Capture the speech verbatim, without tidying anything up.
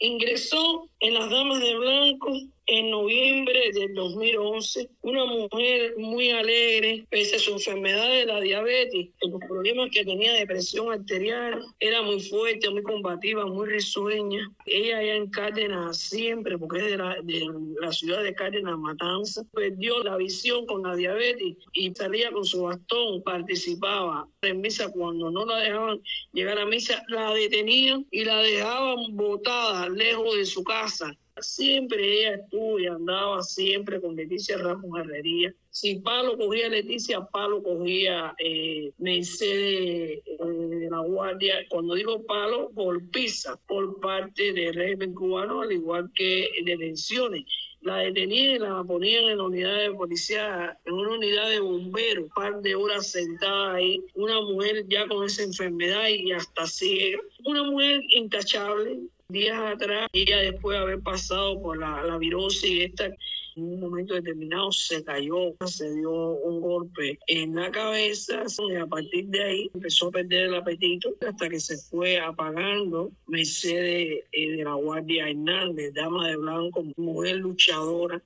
Ingresó en las Damas de Blanco en noviembre del dos mil once, una mujer muy alegre, pese a su enfermedad de la diabetes, los problemas que tenía de presión arterial, era muy fuerte, muy combativa, muy risueña. Ella allá en Cárdenas siempre, porque es de la, de la ciudad de Cárdenas, Matanza, perdió la visión con la diabetes y salía con su bastón, participaba en misa. Cuando no la dejaban llegar a misa, la detenían y la dejaban botada lejos de su casa. Siempre ella estuvo y andaba siempre con Leticia Ramos Herrería. Si palo cogía Leticia, palo cogía eh, Mercedes eh, de la Guardia. Cuando digo palo, golpiza por parte del régimen cubano, al igual que detenciones. La detenían y la ponían en la unidad de policía, en una unidad de bomberos, un par de horas sentada ahí. Una mujer ya con esa enfermedad y hasta ciega. Una mujer intachable. Días atrás, ella después de haber pasado por la, la virosis esta, en un momento determinado se cayó, se dio un golpe en la cabeza y a partir de ahí empezó a perder el apetito hasta que se fue apagando. Mercedes eh, de la Guardia Hernández, dama de blanco, mujer luchadora,